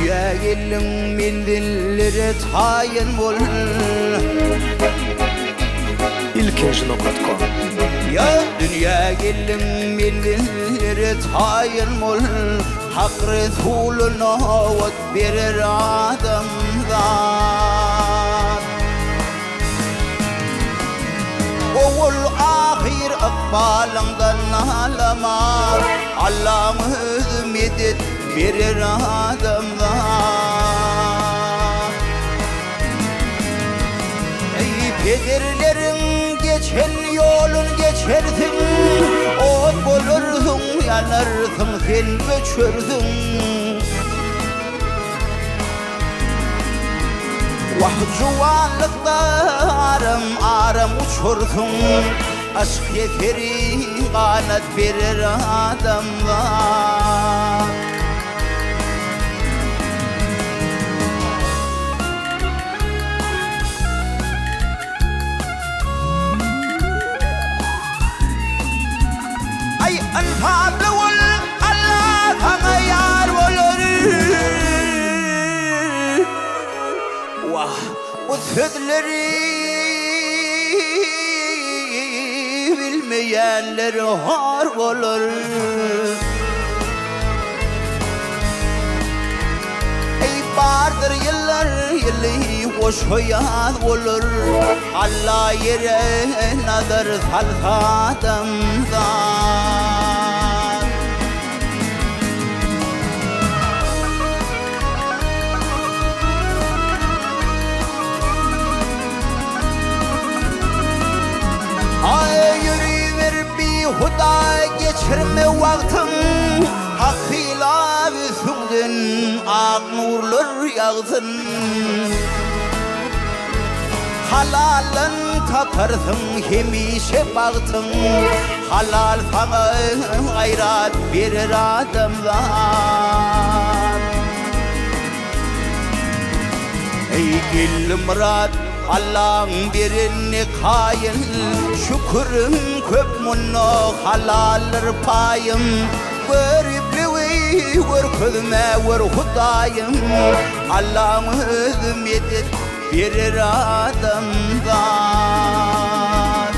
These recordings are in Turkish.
dünya gelin mindillere tayin bol. ilkinci.com Ya dünya gelin mindillere tayin bol. Hak Resulüne vat verir adamdan. Oğul ahir akbalından alamaz. Allah'ımız medet verir adamdan. Ey pederlerin geçen yolun geçersin, ot bulursun, yanarsın, sen göçürsün. Vah cuvanlıkta aram uçursun, aşk yeteri kanat verir adamlar. Ay alfablı ol, Allah sana yar olur. Vah bu sözleri bilmeyenler har olur. Ey vardır yıllar yılı hoş hayat olur. Allah yere nazar salsa adamdan. Ay yürüver bir huda geçirme vaktin. Hakkıyla üstünden ak nurlar yağsın. Halalın tatarsın hemişe baktın. Halal sana gayrat verir adamlar. Ey gel murat Allah'ın birini kayın. Şükürün köp munno halalır payım. Veriplivi ver kızme ver hudayım. Allah'ımız medet verir adamdan.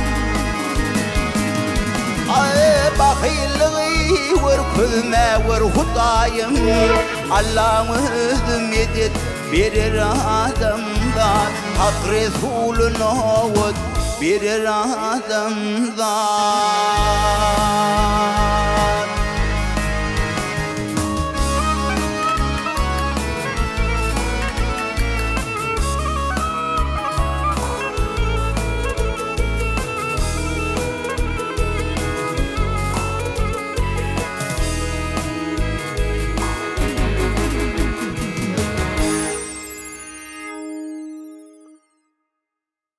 Ay bakıylığı ver kızme ver hudayım. Allah'ımız medet verir adamdan. Hak Resulüne vat verir adamdan.